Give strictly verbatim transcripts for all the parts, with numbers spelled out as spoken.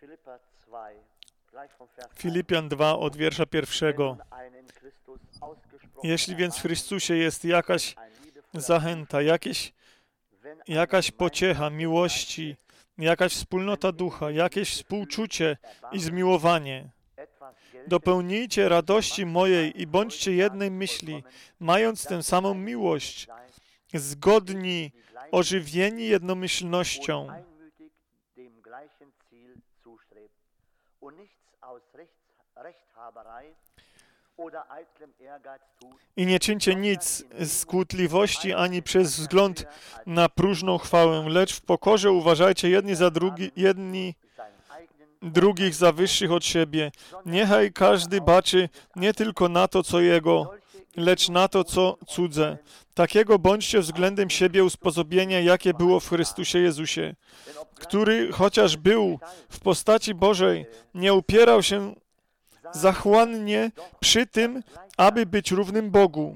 Filipian dwa od wiersza pierwszego. Jeśli więc w Chrystusie jest jakaś zachęta, jakieś, jakaś pociecha, miłości, jakaś wspólnota ducha, jakieś współczucie i zmiłowanie, dopełnijcie radości mojej i bądźcie jednej myśli, mając tę samą miłość, zgodni, ożywieni jednomyślnością. I nie czyńcie nic z kłótliwości ani przez wzgląd na próżną chwałę, lecz w pokorze uważajcie jedni za drugi, jedni drugich za wyższych od siebie. Niechaj każdy baczy nie tylko na to, co jego, lecz na to, co cudze. Takiego bądźcie względem siebie usposobienia, jakie było w Chrystusie Jezusie, który, chociaż był w postaci Bożej, nie upierał się zachłannie przy tym, aby być równym Bogu.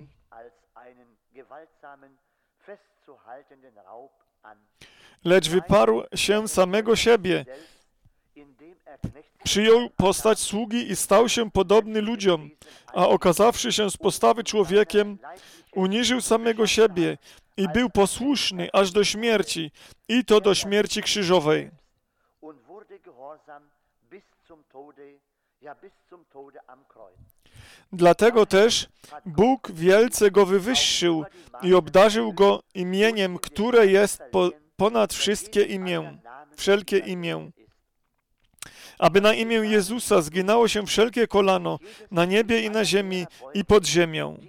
Lecz wyparł się samego siebie, przyjął postać sługi i stał się podobny ludziom, a okazawszy się z postawy człowiekiem, uniżył samego siebie i był posłuszny aż do śmierci, i to do śmierci krzyżowej. Dlatego też Bóg wielce go wywyższył i obdarzył go imieniem, które jest po, ponad wszystkie imię, wszelkie imię, aby na imię Jezusa zginało się wszelkie kolano na niebie i na ziemi i pod ziemią.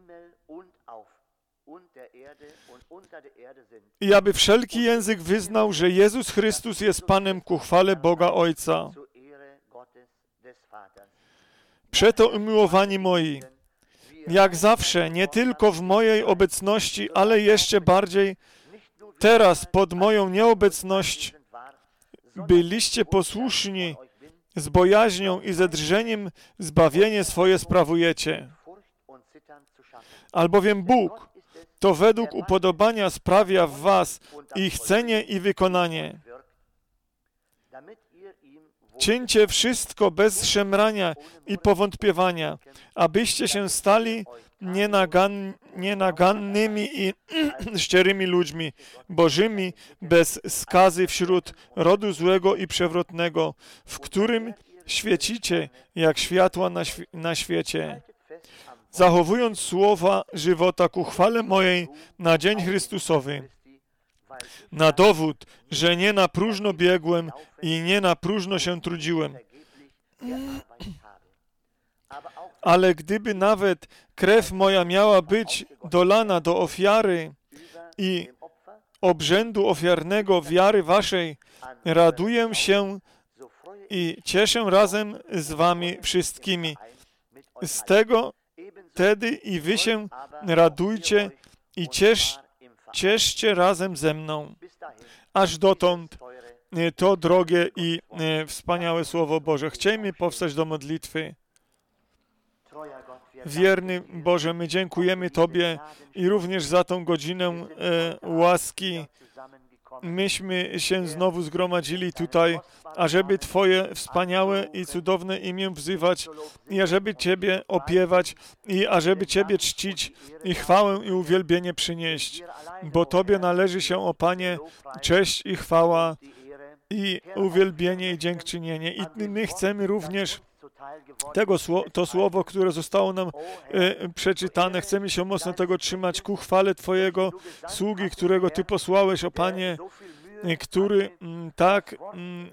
I aby wszelki język wyznał, że Jezus Chrystus jest Panem ku chwale Boga Ojca. Przeto, umiłowani moi, jak zawsze, nie tylko w mojej obecności, ale jeszcze bardziej teraz pod moją nieobecność, byliście posłuszni, z bojaźnią i ze drżeniem zbawienie swoje sprawujecie. Albowiem Bóg to według upodobania sprawia w was ich chcenie i wykonanie. Czyńcie wszystko bez szemrania i powątpiewania, abyście się stali nienagan, nienagannymi i szczerymi ludźmi, bożymi, bez skazy wśród rodu złego i przewrotnego, w którym świecicie jak światła na, świ na świecie, zachowując słowa żywota ku chwale mojej na dzień Chrystusowy. Na dowód, że nie na próżno biegłem i nie na próżno się trudziłem. Ale gdyby nawet krew moja miała być dolana do ofiary i obrzędu ofiarnego wiary waszej, raduję się i cieszę razem z wami wszystkimi. Z tego wtedy i wy się radujcie i ciesz, cieszcie razem ze mną. Aż dotąd to drogie i wspaniałe Słowo Boże. Chciejmy powstać do modlitwy. Wierny Boże, my dziękujemy Tobie i również za tą godzinę e, łaski. Myśmy się znowu zgromadzili tutaj, ażeby Twoje wspaniałe i cudowne imię wzywać i ażeby Ciebie opiewać i ażeby Ciebie czcić i chwałę i uwielbienie przynieść. Bo Tobie należy się, o Panie, cześć i chwała i uwielbienie i dziękczynienie. I my chcemy również tego, to słowo, które zostało nam e, przeczytane, chcemy się mocno tego trzymać ku chwale Twojego sługi, którego Ty posłałeś, o Panie, e, który m, tak m,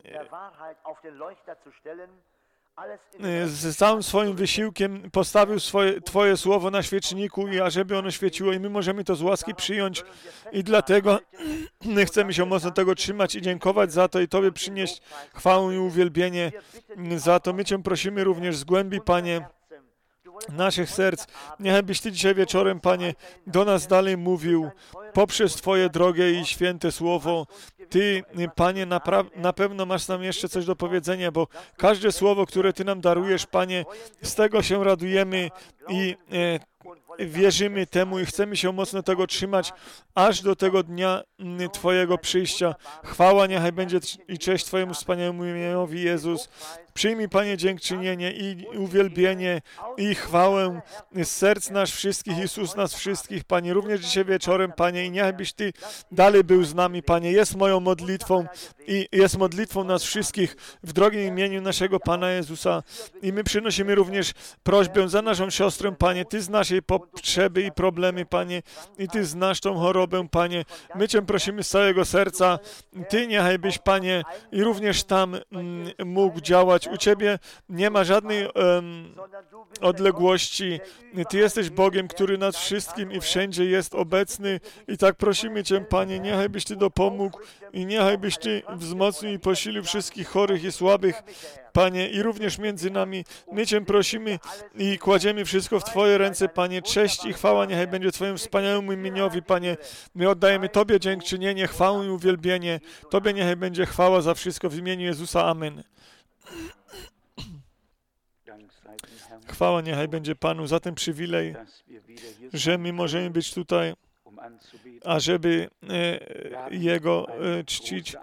e, z całym swoim wysiłkiem postawił swoje, Twoje słowo na świeczniku i ażeby ono świeciło i my możemy to z łaski przyjąć i dlatego my chcemy się mocno tego trzymać i dziękować za to i Tobie przynieść chwałę i uwielbienie za to. My Cię prosimy również z głębi, Panie, naszych serc. Niechbyś Ty dzisiaj wieczorem, Panie, do nas dalej mówił poprzez Twoje drogie i święte słowo. Ty, Panie, na pewno masz nam jeszcze coś do powiedzenia, bo każde słowo, które Ty nam darujesz, Panie, z tego się radujemy i wierzymy temu i chcemy się mocno tego trzymać, aż do tego dnia Twojego przyjścia. Chwała niechaj będzie i cześć Twojemu wspaniałemu imieniowi, Jezus. Przyjmij, Panie, dziękczynienie i uwielbienie i chwałę z serc nas wszystkich i z ust nas wszystkich, Panie. Również dzisiaj wieczorem, Panie, i niechbyś Ty dalej był z nami, Panie. Jest moją modlitwą i jest modlitwą nas wszystkich w drogim imieniu naszego Pana Jezusa. I my przynosimy również prośbę za naszą siostrę, Panie. Ty znasz jej potrzeby i problemy, Panie, i Ty znasz tą chorobę, Panie. My Cię prosimy z całego serca. Ty niechaj byś, Panie, i również tam mm, mógł działać. U Ciebie nie ma żadnej um, odległości. Ty jesteś Bogiem, który nad wszystkim i wszędzie jest obecny. I tak prosimy Cię, Panie, niechaj byś Ty dopomógł i niechaj byś Ty wzmocnił i posilił wszystkich chorych i słabych, Panie, i również między nami. My Cię prosimy i kładziemy wszystko w Twoje ręce, Panie. Cześć i chwała niechaj będzie Twoim wspaniałemu imieniowi, Panie. My oddajemy Tobie dziękczynienie, chwałę i uwielbienie. Tobie niechaj będzie chwała za wszystko w imieniu Jezusa. Amen. Chwała niechaj będzie Panu za ten przywilej, że my możemy być tutaj, ażeby e, Jego e, czcić.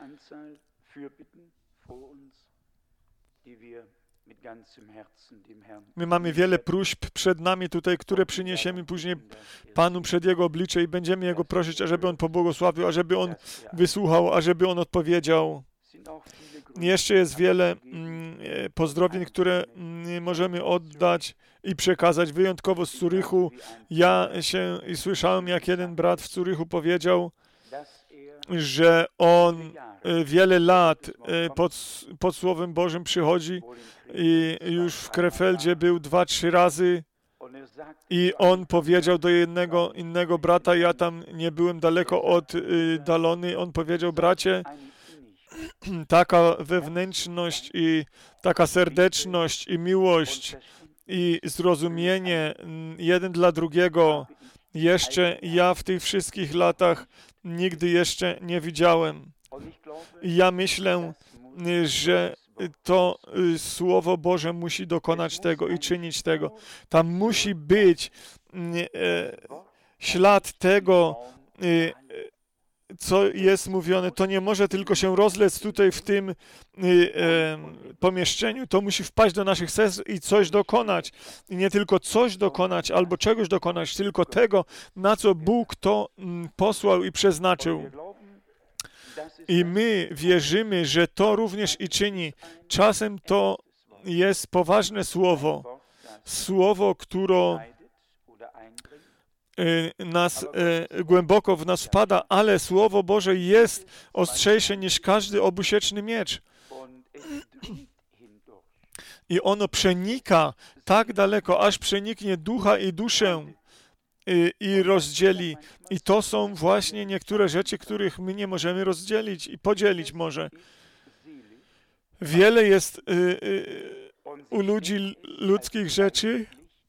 My mamy wiele próśb przed nami tutaj, które przyniesiemy później Panu przed Jego oblicze i będziemy Jego prosić, ażeby On pobłogosławił, ażeby On wysłuchał, ażeby On odpowiedział. Jeszcze jest wiele mm, pozdrowień, które mm, możemy oddać i przekazać, wyjątkowo z Zurychu. Ja się i słyszałem, jak jeden brat w Zurychu powiedział, że on wiele lat pod, pod Słowem Bożym przychodzi i już w Krefeldzie był dwa, trzy razy i on powiedział do jednego innego brata, ja tam nie byłem daleko oddalony, on powiedział, bracie, taka wewnętrzność i taka serdeczność i miłość i zrozumienie jeden dla drugiego jeszcze ja w tych wszystkich latach nigdy jeszcze nie widziałem. I ja myślę, że to Słowo Boże musi dokonać tego i czynić tego. Tam musi być ślad tego, co jest mówione. To nie może tylko się rozlec tutaj w tym y, y, pomieszczeniu. To musi wpaść do naszych serc i coś dokonać. I nie tylko coś dokonać albo czegoś dokonać, tylko tego, na co Bóg to mm, posłał i przeznaczył. I my wierzymy, że to również i czyni. Czasem to jest poważne słowo. Słowo, które nas e, głęboko w nas wpada, ale Słowo Boże jest ostrzejsze niż każdy obusieczny miecz. I ono przenika tak daleko, aż przeniknie ducha i duszę i, i rozdzieli. I to są właśnie niektóre rzeczy, których my nie możemy rozdzielić i podzielić może. Wiele jest y, y, u ludzi ludzkich rzeczy,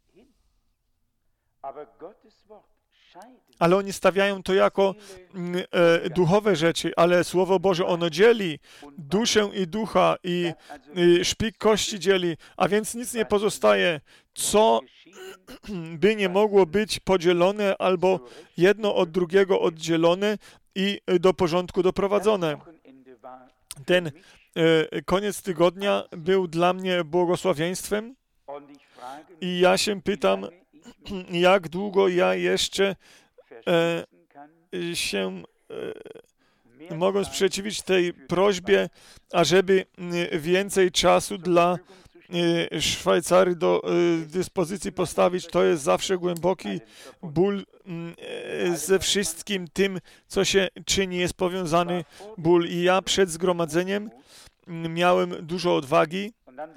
ale oni stawiają to jako e, duchowe rzeczy, ale Słowo Boże, ono dzieli duszę i ducha i, i szpik kości dzieli, a więc nic nie pozostaje, co by nie mogło być podzielone albo jedno od drugiego oddzielone i do porządku doprowadzone. Ten e, koniec tygodnia był dla mnie błogosławieństwem i ja się pytam, jak długo ja jeszcze e, się e, mogę sprzeciwić tej prośbie, ażeby więcej czasu dla e, Szwajcarii do e, dyspozycji postawić. To jest zawsze głęboki ból e, ze wszystkim tym, co się czyni, jest powiązany ból. I ja przed zgromadzeniem miałem dużo odwagi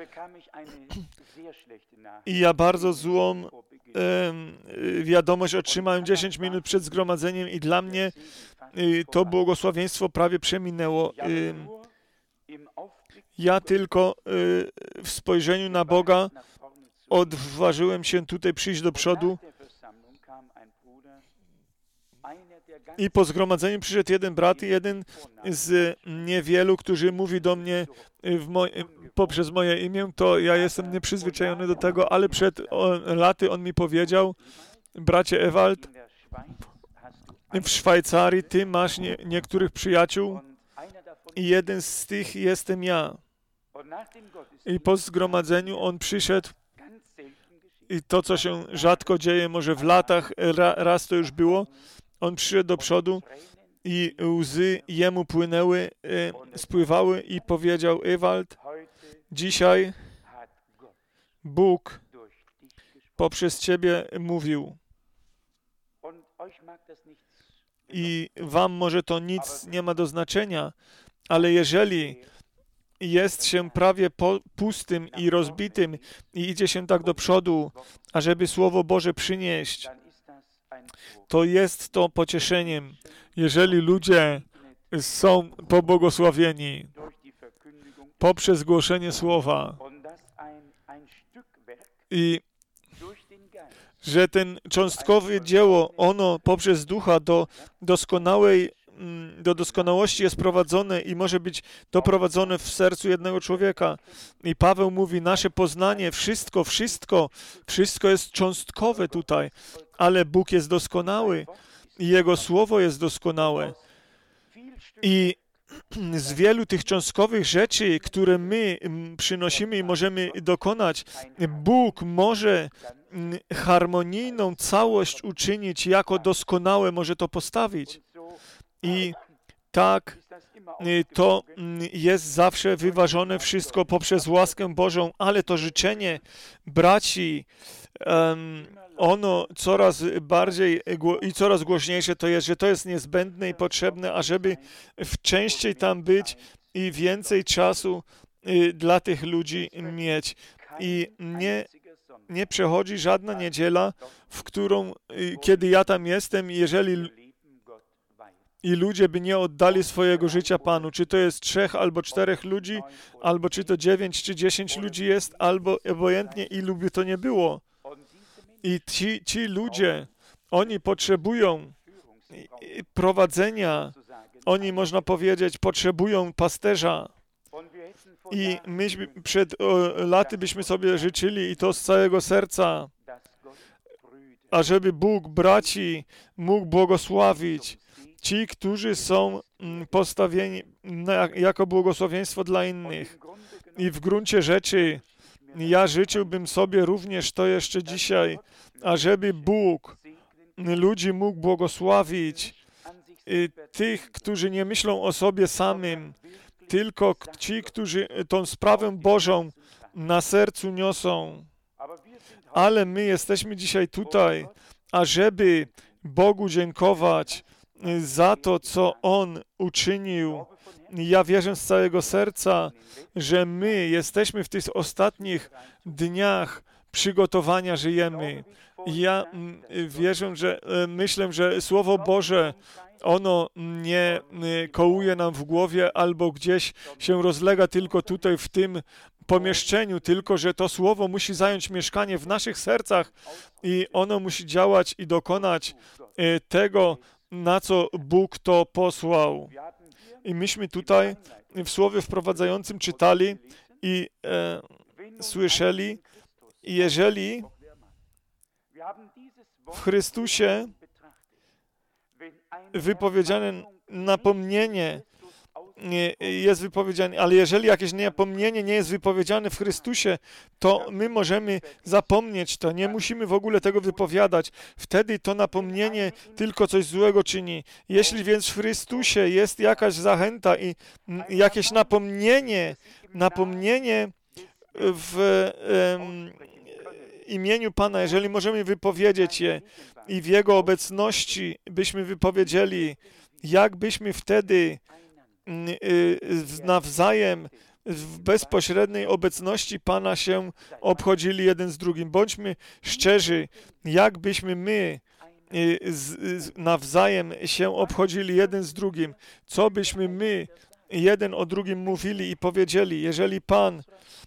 i ja bardzo złą wiadomość otrzymałem dziesięć minut przed zgromadzeniem i dla mnie to błogosławieństwo prawie przeminęło. Ja tylko w spojrzeniu na Boga odważyłem się tutaj przyjść do przodu i po zgromadzeniu przyszedł jeden brat, jeden z niewielu, którzy mówi do mnie w moj, poprzez moje imię, to ja jestem nieprzyzwyczajony do tego, ale przed o, laty on mi powiedział, Bracie Ewald, w Szwajcarii ty masz nie, niektórych przyjaciół i jeden z tych jestem ja. I po zgromadzeniu on przyszedł i to, co się rzadko dzieje, może w latach, ra, raz to już było, on przyszedł do przodu i łzy jemu płynęły, e, spływały i powiedział: Ewald, dzisiaj Bóg poprzez ciebie mówił. I wam może to nic nie ma do znaczenia, ale jeżeli jest się prawie po, pustym i rozbitym i idzie się tak do przodu, ażeby Słowo Boże przynieść, to jest to pocieszeniem, jeżeli ludzie są pobłogosławieni poprzez głoszenie Słowa i że ten cząstkowe dzieło, ono poprzez Ducha do doskonałej, do doskonałości jest prowadzone i może być doprowadzone w sercu jednego człowieka. I Paweł mówi, nasze poznanie, wszystko, wszystko, wszystko jest cząstkowe tutaj, ale Bóg jest doskonały i Jego Słowo jest doskonałe. I z wielu tych cząstkowych rzeczy, które my przynosimy i możemy dokonać, Bóg może harmonijną całość uczynić jako doskonałe, może to postawić. I tak to jest zawsze wyważone wszystko poprzez łaskę Bożą, ale to życzenie braci, um, ono coraz bardziej i coraz głośniejsze to jest, że to jest niezbędne i potrzebne, ażeby częściej tam być i więcej czasu dla tych ludzi mieć. I nie, nie przechodzi żadna niedziela, w którą, kiedy ja tam jestem, jeżeli i ludzie by nie oddali swojego życia Panu. Czy to jest trzech albo czterech ludzi, albo czy to dziewięć czy dziesięć ludzi jest, albo obojętnie ilu by to nie było. I ci, ci ludzie, oni potrzebują prowadzenia, oni, można powiedzieć, potrzebują pasterza. I myśmy przed o, laty byśmy sobie życzyli, i to z całego serca, ażeby Bóg braci mógł błogosławić. Ci, którzy są postawieni na, jako błogosławieństwo dla innych. I w gruncie rzeczy ja życzyłbym sobie również to jeszcze dzisiaj, ażeby Bóg ludzi mógł błogosławić, tych, którzy nie myślą o sobie samym, tylko ci, którzy tą sprawę Bożą na sercu niosą. Ale my jesteśmy dzisiaj tutaj, ażeby Bogu dziękować za to, co On uczynił. Ja wierzę z całego serca, że my jesteśmy w tych ostatnich dniach przygotowania, żyjemy. Ja wierzę, że myślę, że Słowo Boże, ono nie kołuje nam w głowie albo gdzieś się rozlega tylko tutaj w tym pomieszczeniu, tylko że to Słowo musi zająć mieszkanie w naszych sercach i ono musi działać i dokonać tego, na co Bóg to posłał. I myśmy tutaj w Słowie wprowadzającym czytali i e, słyszeli, jeżeli w Chrystusie wypowiedziane napomnienie jest wypowiedziane, ale jeżeli jakieś napomnienie nie jest wypowiedziane w Chrystusie, to my możemy zapomnieć to, nie musimy w ogóle tego wypowiadać. Wtedy to napomnienie tylko coś złego czyni. Jeśli więc w Chrystusie jest jakaś zachęta i jakieś napomnienie, napomnienie w um, imieniu Pana, jeżeli możemy wypowiedzieć je i w Jego obecności byśmy wypowiedzieli, jak byśmy wtedy nawzajem w bezpośredniej obecności Pana się obchodzili jeden z drugim. Bądźmy szczerzy, jak byśmy my nawzajem się obchodzili jeden z drugim, co byśmy my jeden o drugim mówili i powiedzieli. Jeżeli Pan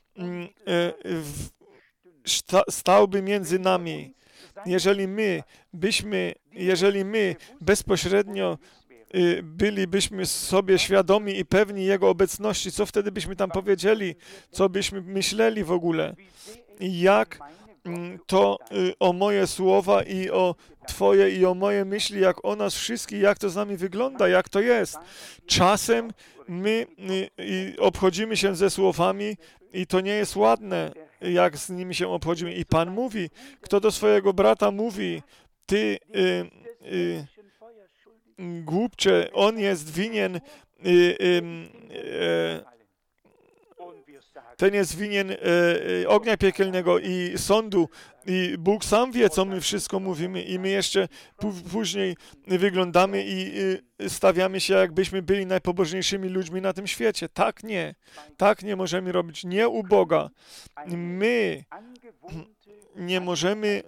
stałby między nami, jeżeli my byśmy, jeżeli my bezpośrednio bylibyśmy sobie świadomi i pewni Jego obecności, co wtedy byśmy tam powiedzieli, co byśmy myśleli w ogóle. I jak to o moje słowa i o Twoje i o moje myśli, jak o nas wszystkich, jak to z nami wygląda, jak to jest. Czasem my obchodzimy się ze słowami i to nie jest ładne, jak z nimi się obchodzimy. I Pan mówi, kto do swojego brata mówi, ty y, y, głupcze, on jest winien y, y, y, ten jest winien e, e, ognia piekielnego i sądu i Bóg sam wie, co my wszystko mówimy i my jeszcze później wyglądamy i y, stawiamy się, jakbyśmy byli najpobożniejszymi ludźmi na tym świecie. Tak nie. Tak nie możemy robić. Nie u Boga. My nie możemy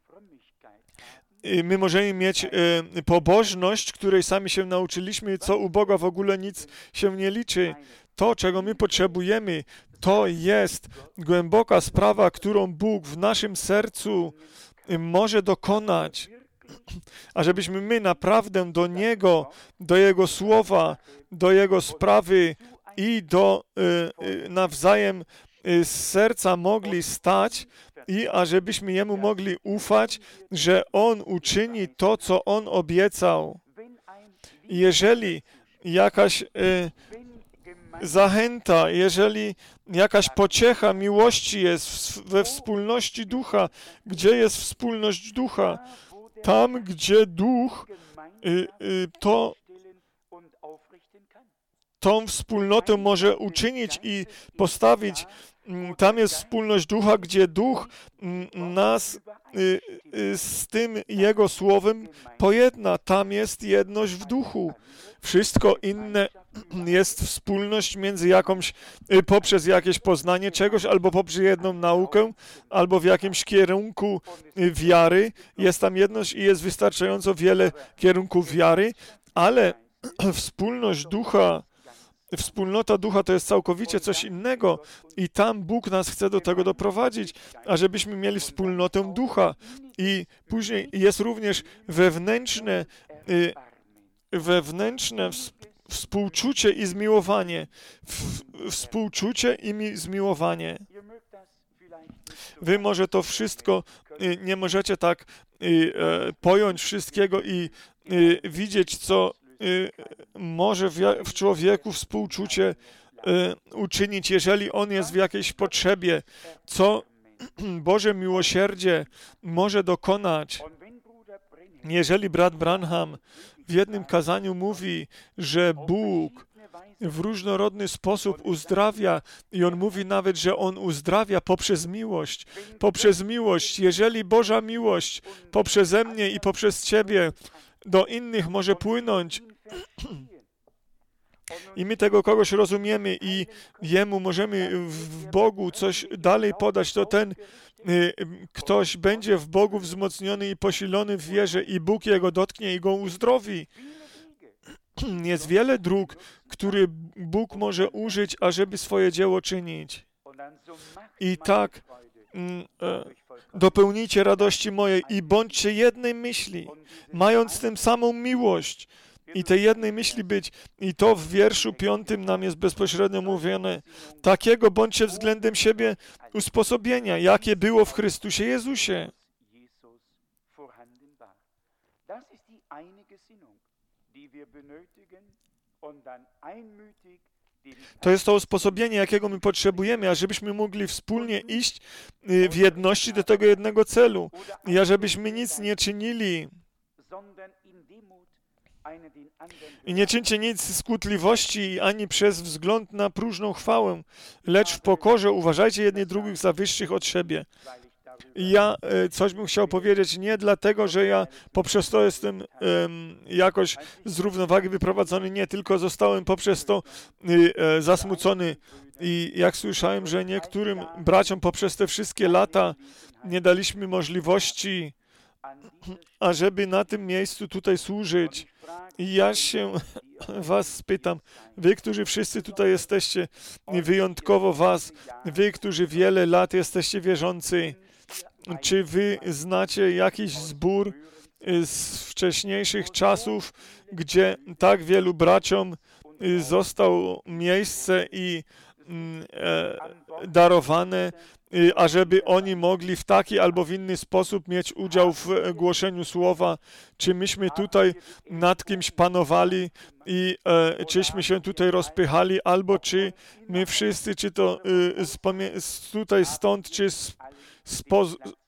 My możemy mieć e, pobożność, której sami się nauczyliśmy, co u Boga w ogóle nic się nie liczy. To, czego my potrzebujemy, to jest głęboka sprawa, którą Bóg w naszym sercu może dokonać. A żebyśmy my naprawdę do Niego, do Jego słowa, do Jego sprawy i do y, y, nawzajem y, z serca mogli stać i ażebyśmy Jemu mogli ufać, że On uczyni to, co On obiecał. Jeżeli jakaś y, zachęta, jeżeli jakaś pociecha miłości jest we wspólności ducha, gdzie jest wspólność ducha, tam, gdzie duch, y, y, to tą wspólnotę może uczynić i postawić. Tam jest wspólność ducha, gdzie duch nas y, y, z tym Jego słowem pojedna. Tam jest jedność w duchu. Wszystko inne jest wspólność między jakąś, y, poprzez jakieś poznanie czegoś, albo poprzez jedną naukę, albo w jakimś kierunku y, wiary. Jest tam jedność i jest wystarczająco wiele kierunków wiary, ale wspólność ducha, Wspólnota ducha to jest całkowicie coś innego i tam Bóg nas chce do tego doprowadzić, ażebyśmy mieli wspólnotę ducha. I później jest również wewnętrzne, y, wewnętrzne współczucie i zmiłowanie. W, współczucie i zmiłowanie. Wy może to wszystko y, nie możecie tak y, y, pojąć wszystkiego i y, widzieć, co Y, może w, w człowieku współczucie y, uczynić, jeżeli on jest w jakiejś potrzebie, co Boże miłosierdzie może dokonać. Jeżeli brat Branham w jednym kazaniu mówi, że Bóg w różnorodny sposób uzdrawia i on mówi nawet, że on uzdrawia poprzez miłość. Poprzez miłość, jeżeli Boża miłość poprzeze mnie i poprzez Ciebie do innych może płynąć i my tego kogoś rozumiemy i Jemu możemy w Bogu coś dalej podać, to ten y, ktoś będzie w Bogu wzmocniony i posilony w wierze i Bóg Jego dotknie i Go uzdrowi. Jest wiele dróg, które Bóg może użyć, ażeby swoje dzieło czynić. I tak mm, e, dopełnijcie radości mojej i bądźcie jednej myśli, mając tym samą miłość i tej jednej myśli być. I to w wierszu piątym nam jest bezpośrednio mówione. Takiego bądźcie względem siebie usposobienia, jakie było w Chrystusie Jezusie. To jest to usposobienie, jakiego my potrzebujemy, ażebyśmy mogli wspólnie iść w jedności do tego jednego celu i ażebyśmy nic nie czynili. I nie czyńcie nic z kłótliwości ani przez wzgląd na próżną chwałę, lecz w pokorze uważajcie jedni drugich za wyższych od siebie. I ja e, coś bym chciał powiedzieć, nie dlatego, że ja poprzez to jestem um, jakoś z równowagi wyprowadzony, nie, tylko zostałem poprzez to e, zasmucony. I jak słyszałem, że niektórym braciom poprzez te wszystkie lata nie daliśmy możliwości, ażeby na tym miejscu tutaj służyć. I ja się was spytam, wy, którzy wszyscy tutaj jesteście, wyjątkowo was, wy, którzy wiele lat jesteście wierzący, czy wy znacie jakiś zbór z wcześniejszych czasów, gdzie tak wielu braciom zostało miejsce i darowane, y, ażeby oni mogli w taki albo w inny sposób mieć udział w e, głoszeniu słowa. Czy myśmy tutaj nad kimś panowali i e, czyśmy się tutaj rozpychali, albo czy my wszyscy, czy to y, z, pamię- z tutaj stąd, czy z, spo,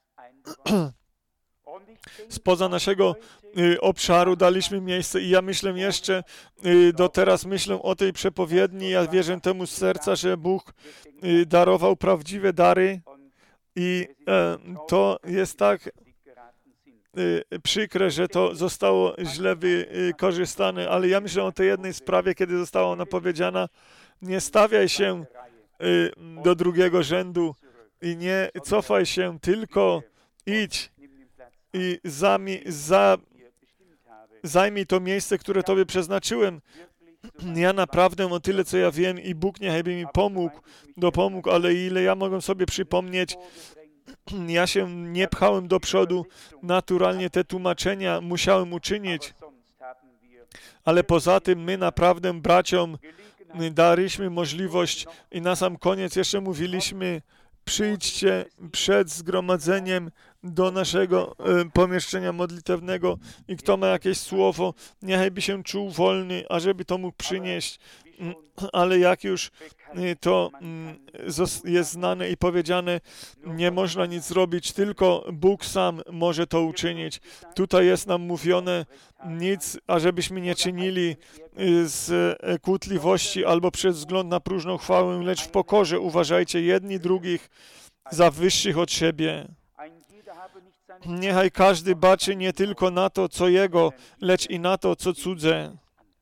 spoza naszego y, obszaru daliśmy miejsce. I ja myślę jeszcze, y, do teraz myślę o tej przepowiedni, ja wierzę temu z serca, że Bóg y, darował prawdziwe dary i e, to jest tak y, przykre, że to zostało źle wykorzystane, ale ja myślę o tej jednej sprawie, kiedy została ona powiedziana: nie stawiaj się y, do drugiego rzędu i nie cofaj się, tylko idź i zami, za, zajmij to miejsce, które Tobie przeznaczyłem. Ja naprawdę o tyle, co ja wiem, i Bóg niechaj by mi pomógł, dopomógł, ale ile ja mogę sobie przypomnieć, ja się nie pchałem do przodu, naturalnie te tłumaczenia musiałem uczynić, ale poza tym my naprawdę braciom daliśmy możliwość i na sam koniec jeszcze mówiliśmy: przyjdźcie przed zgromadzeniem do naszego e, pomieszczenia modlitewnego i kto ma jakieś słowo, niechaj by się czuł wolny, ażeby to mógł przynieść. Ale jak już to jest znane i powiedziane, nie można nic zrobić, tylko Bóg sam może to uczynić. Tutaj jest nam mówione: nic, ażebyśmy nie czynili z kłótliwości albo przez wzgląd na próżną chwałę, lecz w pokorze uważajcie jedni drugich za wyższych od siebie. Niechaj każdy baczy nie tylko na to, co jego, lecz i na to, co cudze.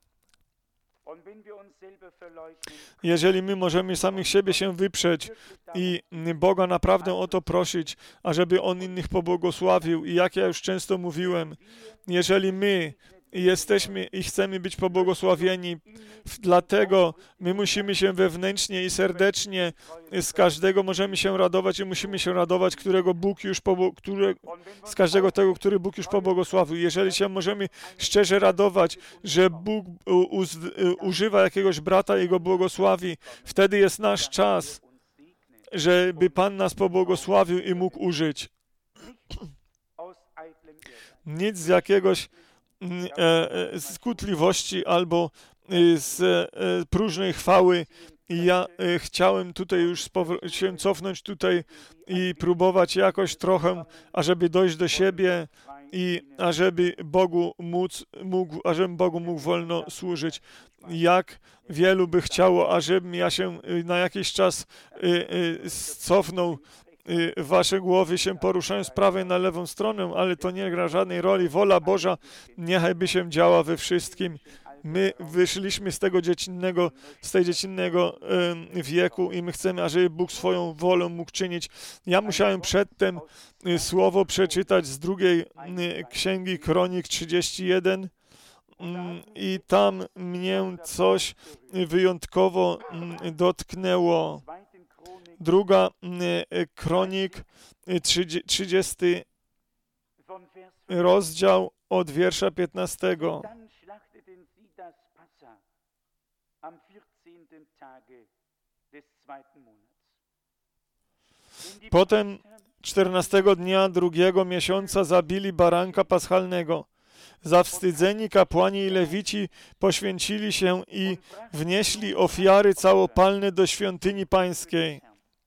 Jeżeli my możemy samych siebie się wyprzeć i Boga naprawdę o to prosić, ażeby On innych pobłogosławił, i jak ja już często mówiłem, jeżeli my jesteśmy i chcemy być pobłogosławieni, dlatego my musimy się wewnętrznie i serdecznie z każdego możemy się radować i musimy się radować, którego Bóg już pobł- które, z każdego tego, który Bóg już pobłogosławił. Jeżeli się możemy szczerze radować, że Bóg u, u, używa jakiegoś brata i go błogosławi, wtedy jest nasz czas, żeby Pan nas pobłogosławił i mógł użyć. Nic z jakiegoś z kłótliwości albo z próżnej chwały. I ja chciałem tutaj już się cofnąć tutaj i próbować jakoś trochę, ażeby dojść do siebie i ażeby Bogu móc, mógł, ażebym Bogu mógł wolno służyć. Jak wielu by chciało, ażebym ja się na jakiś czas cofnął, wasze głowy się poruszają z prawej na lewą stronę, ale to nie gra żadnej roli. Wola Boża niechaj by się działa we wszystkim. My wyszliśmy z tego dziecinnego, z tej dziecinnego y, wieku i my chcemy, ażeby Bóg swoją wolę mógł czynić. Ja musiałem przedtem y, słowo przeczytać z drugiej y, księgi Kronik trzydzieści jeden y, i tam mnie coś wyjątkowo y, dotknęło. Druga y, Kronik, y, trzydziesty rozdział od wiersza piętnastego. Potem czternastego dnia drugiego miesiąca zabili baranka paschalnego. Zawstydzeni kapłani i lewici poświęcili się i wnieśli ofiary całopalne do świątyni pańskiej.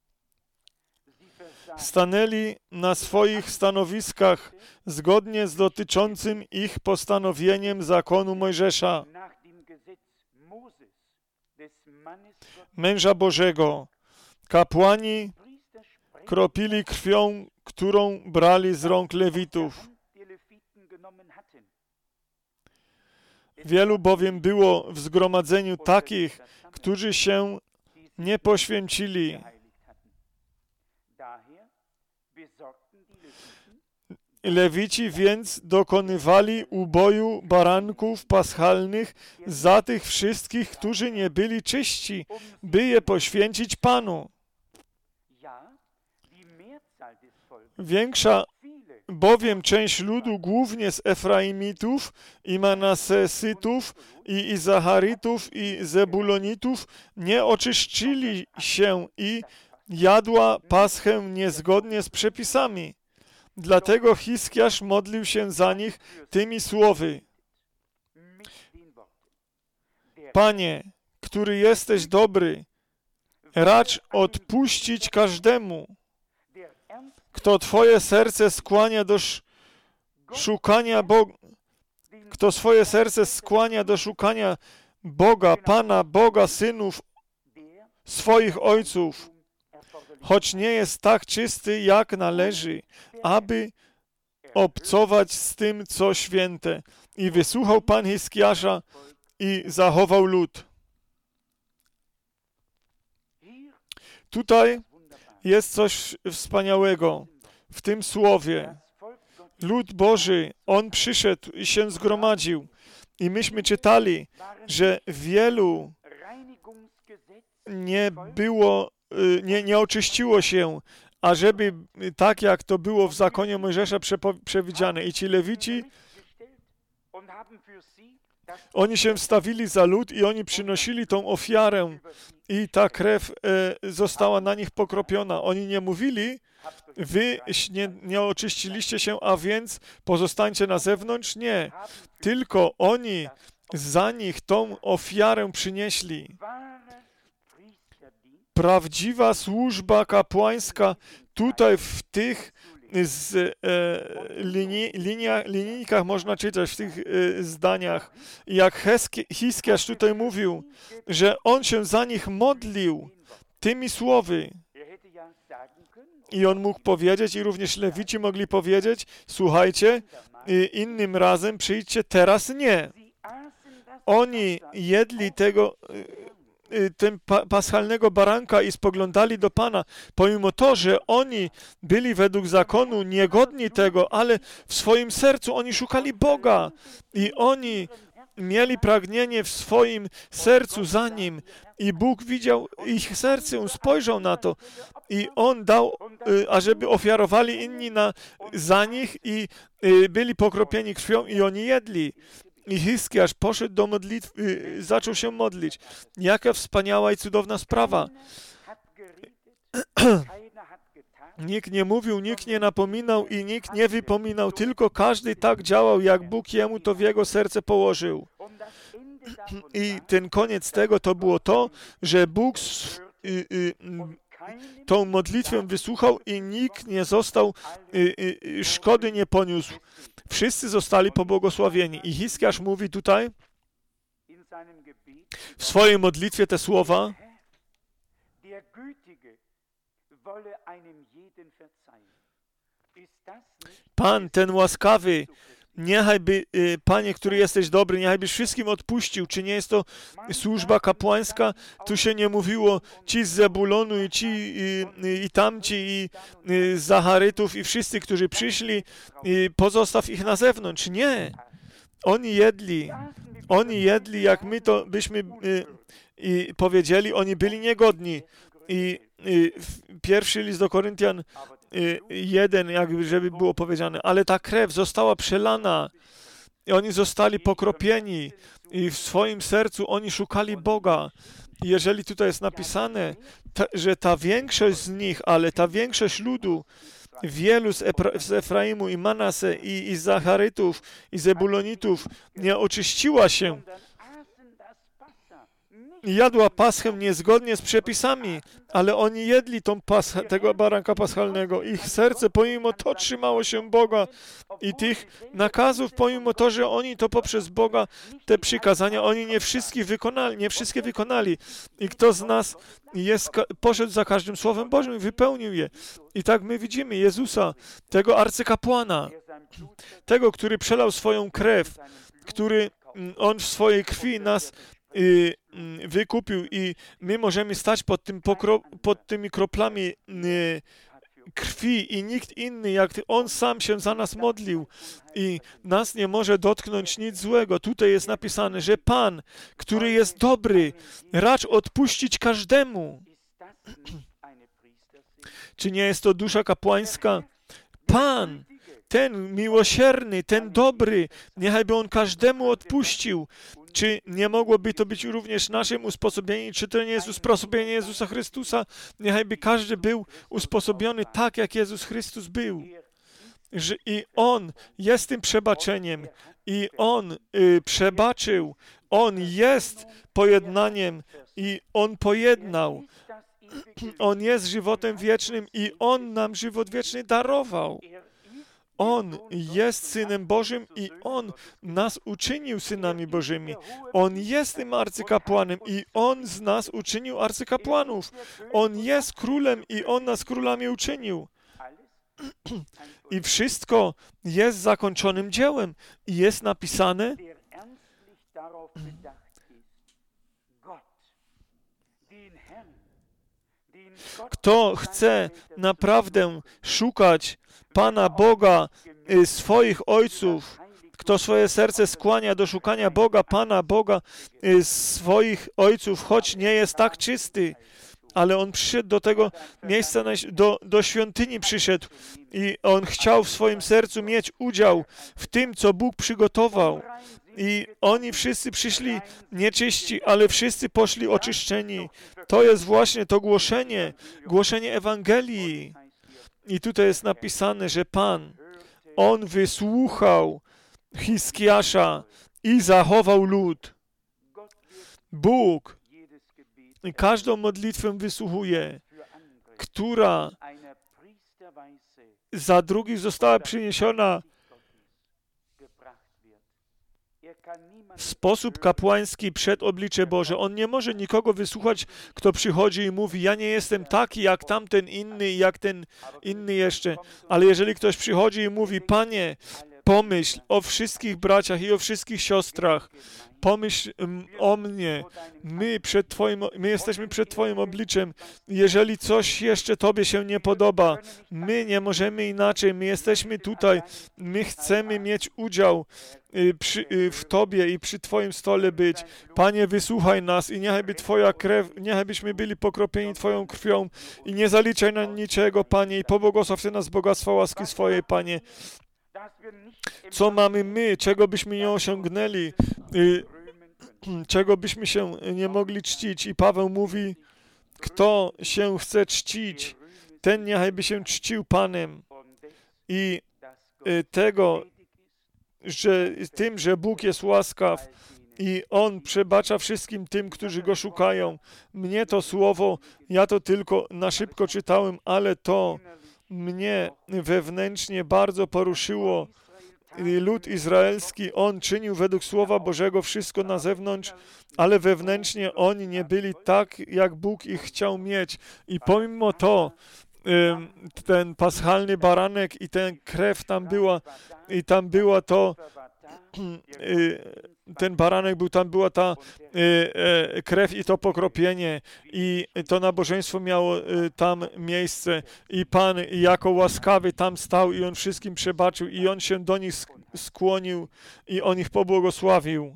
Stanęli na swoich stanowiskach zgodnie z dotyczącym ich postanowieniem zakonu Mojżesza, męża Bożego. Kapłani kropili krwią, którą brali z rąk lewitów. Wielu bowiem było w zgromadzeniu takich, którzy się nie poświęcili. Lewici więc dokonywali uboju baranków paschalnych za tych wszystkich, którzy nie byli czyści, by je poświęcić Panu. Większa bowiem część ludu, głównie z Efraimitów i Manasesytów i Izacharitów i Zebulonitów, nie oczyszczyli się i jadła Paschę niezgodnie z przepisami. Dlatego Hiskiasz modlił się za nich tymi słowy. Panie, który jesteś dobry, racz odpuścić każdemu, kto Twoje serce skłania do szukania Boga, kto swoje serce skłania do szukania Boga, Pana, Boga, synów swoich ojców, choć nie jest tak czysty, jak należy, aby obcować z tym, co święte. I wysłuchał Pan Hiskiasza i zachował lud. Tutaj jest coś wspaniałego w tym słowie. Lud Boży, on przyszedł i się zgromadził. I myśmy czytali, że wielu nie było, nie, nie oczyściło się, ażeby tak jak to było w zakonie Mojżesza przewidziane. I ci Lewici, oni się wstawili za lud i oni przynosili tą ofiarę i ta krew e, została na nich pokropiona. Oni nie mówili, wy nie, nie oczyściliście się, a więc pozostańcie na zewnątrz. Nie, tylko oni za nich tą ofiarę przynieśli. Prawdziwa służba kapłańska tutaj w tych z, e, linii, linia, linijkach można czytać, w tych e, zdaniach. Jak Hiskiasz tutaj mówił, że on się za nich modlił tymi słowy. I on mógł powiedzieć, i również Lewici mogli powiedzieć, słuchajcie, innym razem przyjdźcie, teraz nie. Oni jedli tego, ten paschalnego baranka i spoglądali do Pana, pomimo to, że oni byli według zakonu niegodni tego, ale w swoim sercu oni szukali Boga i oni mieli pragnienie w swoim sercu za Nim i Bóg widział ich serce, On spojrzał na to i On dał, ażeby ofiarowali inni na, za nich i byli pokropieni krwią i oni jedli. I Hiskiasz poszedł do modlitwy, zaczął się modlić. Jaka wspaniała i cudowna sprawa. Nikt nie mówił, nikt nie napominał i nikt nie wypominał, tylko każdy tak działał, jak Bóg jemu to w jego serce położył. I ten koniec tego to było to, że Bóg y, y, tą modlitwę wysłuchał i nikt nie został, y, y, szkody nie poniósł. Wszyscy zostali pobłogosławieni. I Hiskiasz mówi tutaj w swojej modlitwie te słowa: Pan, ten łaskawy, niechajby, Panie, który jesteś dobry, niechajbyś wszystkim odpuścił. Czy nie jest to służba kapłańska? Tu się nie mówiło ci z Zebulonu i ci i, i tamci i, i z Zacharytów i wszyscy, którzy przyszli, i pozostaw ich na zewnątrz. Nie. Oni jedli. Oni jedli, jak my to byśmy i, i powiedzieli, oni byli niegodni. I, i pierwszy list do Koryntian jeden, jakby żeby było powiedziane, ale ta krew została przelana i oni zostali pokropieni i w swoim sercu oni szukali Boga. I jeżeli tutaj jest napisane, ta, że ta większość z nich, ale ta większość ludu, wielu z, Efra, z Efraimu i Manase i, i z Zacharytów i Zebulonitów nie oczyściła się i jadła paschę niezgodnie z przepisami, ale oni jedli tą paschę, tego baranka paschalnego. Ich serce pomimo to trzymało się Boga i tych nakazów, pomimo to, że oni to poprzez Boga, te przykazania, oni nie wszystkie wykonali, nie wszystkie wykonali. I kto z nas jest, poszedł za każdym Słowem Bożym i wypełnił je. I tak my widzimy Jezusa, tego arcykapłana, tego, który przelał swoją krew, który On w swojej krwi nas Y, y, wykupił i my możemy stać pod, tym pokro, pod tymi kroplami y, krwi i nikt inny, jak On sam się za nas modlił i nas nie może dotknąć nic złego. Tutaj jest napisane, że Pan, który jest dobry, racz odpuścić każdemu. Czy nie jest to dusza kapłańska? Pan, ten miłosierny, ten dobry, niechajby On każdemu odpuścił. Czy nie mogłoby to być również naszym usposobieniem? Czy to nie jest usposobienie Jezusa Chrystusa? Niechajby każdy był usposobiony tak, jak Jezus Chrystus był. Że i On jest tym przebaczeniem. I On y, przebaczył. On jest pojednaniem i On pojednał. On jest żywotem wiecznym i On nam żywot wieczny darował. On jest Synem Bożym i On nas uczynił synami Bożymi. On jest tym arcykapłanem i On z nas uczynił arcykapłanów. On jest królem i On nas królami uczynił. I wszystko jest zakończonym dziełem. I jest napisane, kto chce naprawdę szukać Pana Boga, y, swoich ojców, kto swoje serce skłania do szukania Boga, Pana Boga, y, swoich ojców, choć nie jest tak czysty, ale on przyszedł do tego miejsca, do, do świątyni przyszedł i on chciał w swoim sercu mieć udział w tym, co Bóg przygotował. I oni wszyscy przyszli nieczyści, ale wszyscy poszli oczyszczeni. To jest właśnie to głoszenie, głoszenie Ewangelii. I tutaj jest napisane, że Pan, On wysłuchał Hiskiasza i zachował lud. Bóg każdą modlitwę wysłuchuje, która za drugich została przyniesiona w sposób kapłański przed oblicze Boże. On nie może nikogo wysłuchać, kto przychodzi i mówi, ja nie jestem taki jak tamten inny i jak ten inny jeszcze. Ale jeżeli ktoś przychodzi i mówi, Panie, pomyśl o wszystkich braciach i o wszystkich siostrach, pomyśl o mnie, my, przed Twoim, my jesteśmy przed Twoim obliczem. Jeżeli coś jeszcze Tobie się nie podoba, my nie możemy inaczej, my jesteśmy tutaj, my chcemy mieć udział przy, w Tobie i przy Twoim stole być. Panie, wysłuchaj nas i niechajby Twoja krew, niechajbyśmy byli pokropieni Twoją krwią i nie zaliczaj na niczego, Panie, i pobłogosław Ty nas bogactwa łaski swojej, Panie. Co mamy my, czego byśmy nie osiągnęli, czego byśmy się nie mogli czcić. I Paweł mówi, kto się chce czcić, ten niechajby się czcił Panem. I tego, że tym, że Bóg jest łaskaw i On przebacza wszystkim tym, którzy Go szukają. Mnie to słowo, ja to tylko na szybko czytałem, ale to mnie wewnętrznie bardzo poruszyło. Lud izraelski, on czynił według Słowa Bożego wszystko na zewnątrz, ale wewnętrznie oni nie byli tak, jak Bóg ich chciał mieć. I pomimo to ten paschalny baranek i ten krew tam była, i tam była to, ten baranek był, tam była ta krew i to pokropienie i to nabożeństwo miało tam miejsce i Pan jako łaskawy tam stał i On wszystkim przebaczył i On się do nich skłonił i On ich pobłogosławił.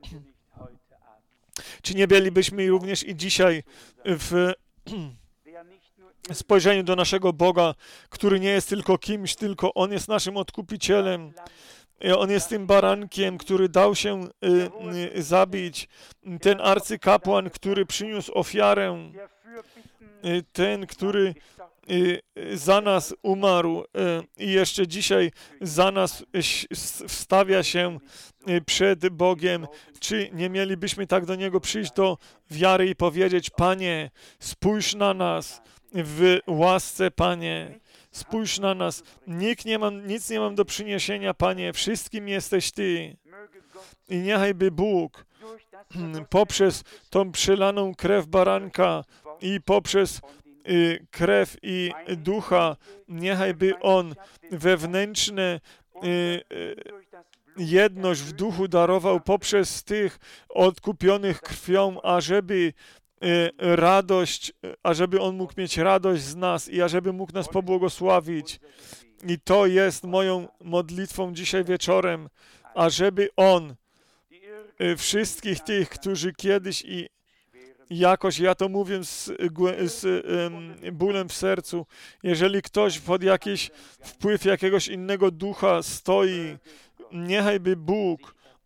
Czy nie bylibyśmy również i dzisiaj w spojrzeniu do naszego Boga, który nie jest tylko kimś, tylko On jest naszym Odkupicielem. On jest tym barankiem, który dał się y, y, zabić. Ten arcykapłan, który przyniósł ofiarę. Y, ten, który y, y, za nas umarł y, i jeszcze dzisiaj za nas y, wstawia się y, przed Bogiem. Czy nie mielibyśmy tak do Niego przyjść do wiary i powiedzieć, Panie, spójrz na nas w łasce, Panie. Spójrz na nas. Nikt nie mam, nic nie mam do przyniesienia, Panie. Wszystkim jesteś Ty. I niechajby Bóg poprzez tą przelaną krew baranka i poprzez y, krew i ducha, niechajby On wewnętrzne y, y, jedność w duchu darował poprzez tych odkupionych krwią, ażeby radość, ażeby On mógł mieć radość z nas i ażeby mógł nas pobłogosławić. I to jest moją modlitwą dzisiaj wieczorem, ażeby On wszystkich tych, którzy kiedyś i jakoś, ja to mówię z, z um, bólem w sercu, jeżeli ktoś pod jakiś wpływ jakiegoś innego ducha stoi, niechajby Bóg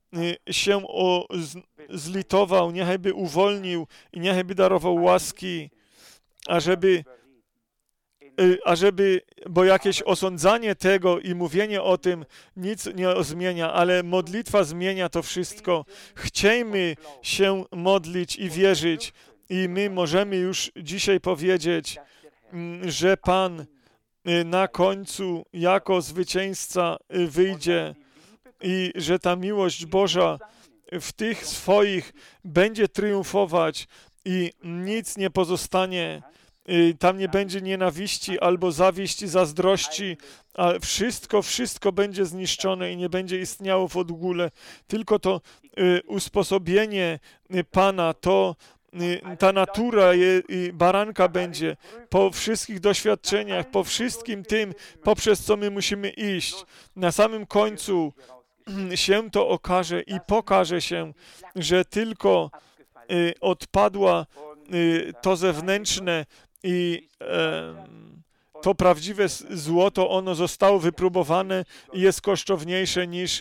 się o, z, zlitował, niechaj by uwolnił i niechaj by darował łaski, ażeby, ażeby, bo jakieś osądzanie tego i mówienie o tym nic nie zmienia, ale modlitwa zmienia to wszystko. Chciejmy się modlić i wierzyć i my możemy już dzisiaj powiedzieć, że Pan na końcu jako zwycięzca wyjdzie i że ta miłość Boża w tych swoich będzie triumfować i nic nie pozostanie. Tam nie będzie nienawiści albo zawiści, zazdrości, a wszystko, wszystko będzie zniszczone i nie będzie istniało w ogóle. Tylko to usposobienie Pana, to ta natura baranka będzie po wszystkich doświadczeniach, po wszystkim tym, poprzez co my musimy iść. Na samym końcu się to okaże i pokaże się, że tylko odpadła to zewnętrzne i to prawdziwe złoto, ono zostało wypróbowane i jest kosztowniejsze niż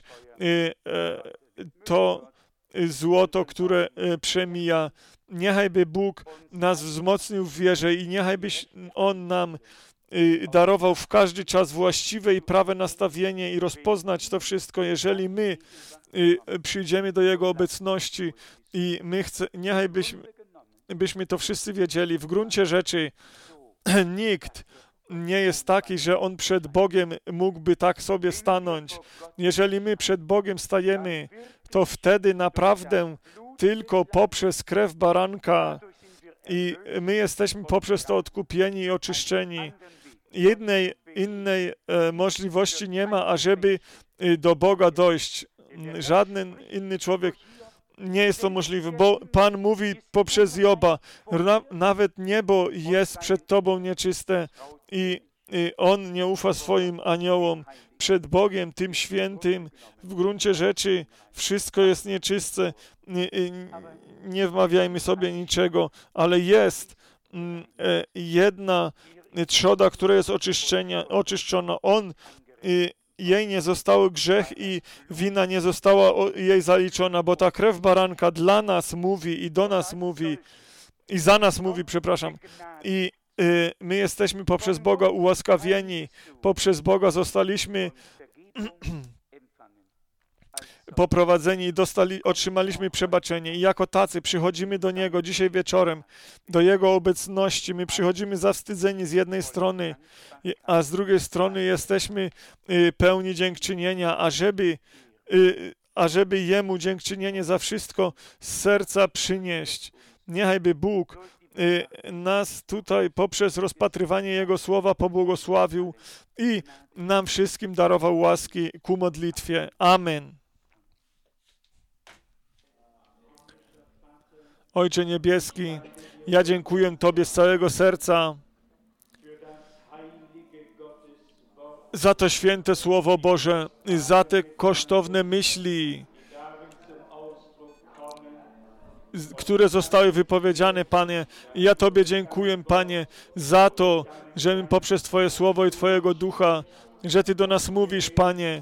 to złoto, które przemija. Niechajby Bóg nas wzmocnił w wierze i niechajby On nam darował w każdy czas właściwe i prawe nastawienie i rozpoznać to wszystko, jeżeli my przyjdziemy do Jego obecności i my chcemy, niechaj byśmy, byśmy to wszyscy wiedzieli. W gruncie rzeczy nikt nie jest taki, że on przed Bogiem mógłby tak sobie stanąć. Jeżeli my przed Bogiem stajemy, to wtedy naprawdę tylko poprzez krew baranka i my jesteśmy poprzez to odkupieni i oczyszczeni. Jednej innej e, możliwości nie ma, ażeby e, do Boga dojść. Żaden inny człowiek nie jest to możliwe, bo Pan mówi poprzez Joba, na, nawet niebo jest przed Tobą nieczyste i, i On nie ufa swoim aniołom. Przed Bogiem, tym świętym, w gruncie rzeczy wszystko jest nieczyste. Nie, nie wmawiajmy sobie niczego, ale jest jedna trzoda, która jest oczyszczenia, oczyszczona. On, jej nie został grzech i wina nie została jej zaliczona, bo ta krew baranka dla nas mówi i do nas mówi i za nas mówi, przepraszam. I my jesteśmy poprzez Boga ułaskawieni, poprzez Boga zostaliśmy poprowadzeni i dostali, otrzymaliśmy przebaczenie. I jako tacy przychodzimy do Niego dzisiaj wieczorem, do Jego obecności. My przychodzimy zawstydzeni z jednej strony, a z drugiej strony jesteśmy pełni dziękczynienia, ażeby, ażeby Jemu dziękczynienie za wszystko z serca przynieść. Niechajby Bóg nas tutaj poprzez rozpatrywanie Jego Słowa pobłogosławił i nam wszystkim darował łaski ku modlitwie. Amen. Ojcze Niebieski, ja dziękuję Tobie z całego serca za to święte Słowo Boże, za te kosztowne myśli, które zostały wypowiedziane, Panie. I ja Tobie dziękuję, Panie, za to, że my poprzez Twoje Słowo i Twojego Ducha, że Ty do nas mówisz, Panie,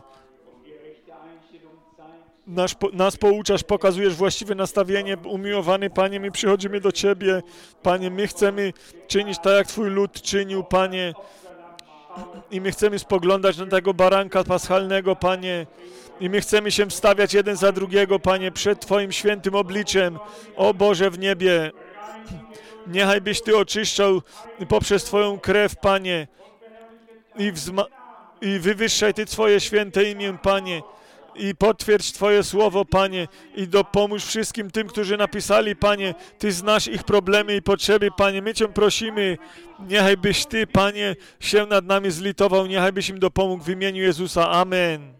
Nas, nas pouczasz, pokazujesz właściwe nastawienie. Umiłowany Panie, my przychodzimy do Ciebie, Panie, my chcemy czynić tak, jak Twój lud czynił, Panie, i my chcemy spoglądać na tego baranka paschalnego, Panie, i my chcemy się wstawiać jeden za drugiego, Panie, przed Twoim świętym obliczem. O Boże w niebie, niechaj byś Ty oczyszczał poprzez Twoją krew, Panie, i, wzma- i wywyższaj Ty Twoje święte imię, Panie, i potwierdź Twoje słowo, Panie, i dopomóż wszystkim tym, którzy napisali, Panie, Ty znasz ich problemy i potrzeby, Panie, my Cię prosimy, niechaj byś Ty, Panie, się nad nami zlitował, niechaj byś im dopomógł w imieniu Jezusa. Amen.